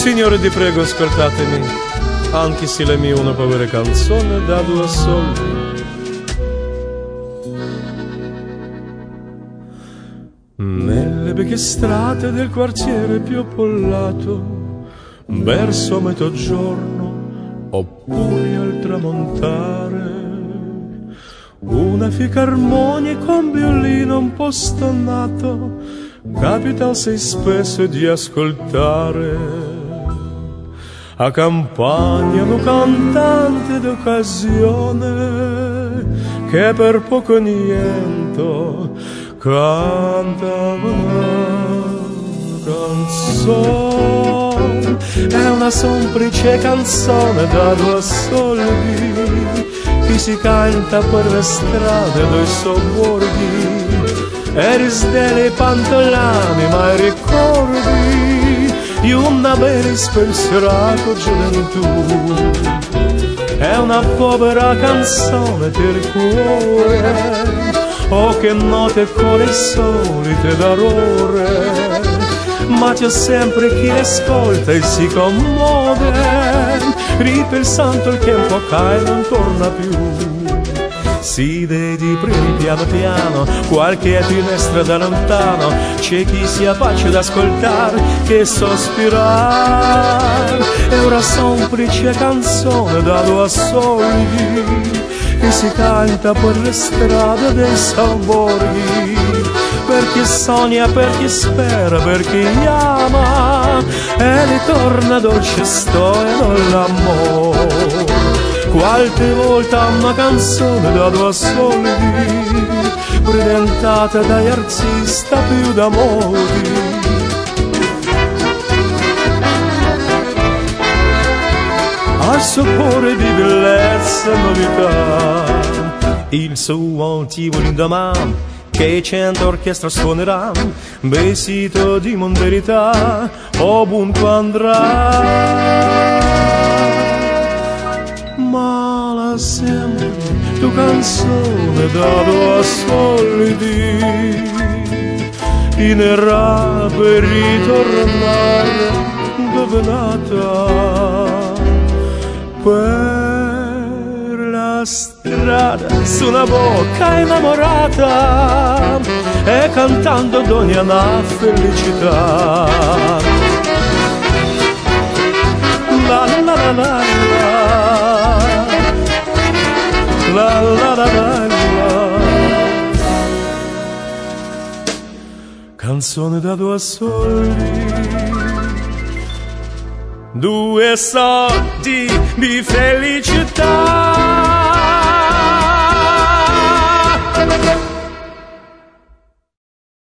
Signore, ti prego, ascoltatemi, anche se la mia è una povera canzone da 2 soldi. Nelle vecchie strade del quartiere più pollato, verso mezzogiorno oppure al tramontare, una ficarmonia con violino un po' stonato capita assai spesso di ascoltare. A campagna un cantante d'occasione che per poco niente canta una canzone. È una semplice canzone da 2 soldi che si canta per le strade dei sobborghi. E risdele pantolani ma ricordi di una bella spensierata gioventù. È una povera canzone per cuore, oh che note con le solite d'arore, ma c'è sempre chi ascolta e si commuove, ripensando il tempo che non torna più. Si vedi prima piano piano qualche finestra da lontano, c'è chi si affaccia ad ascoltare che sospirare. È una semplice canzone da 2 soldi che si canta per le strade dei sobborghi, per chi sogna, per chi spera, per chi ama e ritorna dolce storia dell'amore. Qualche volta una canzone da 2 soldi presentata dagli artisti più da modi. Al sapore di bellezza e novità, il suo tipo l'indomani che 100 orchestre suonerà, vestito di monderità ovunque andrà. Ma la sempre tu canzone da 2 soldi finirà per ritornare dove è nata, per la strada su una bocca innamorata e cantando d'ogni una felicità. La la la la la la la la la. Canzone da 2 soldi, 2 soldi di felicità.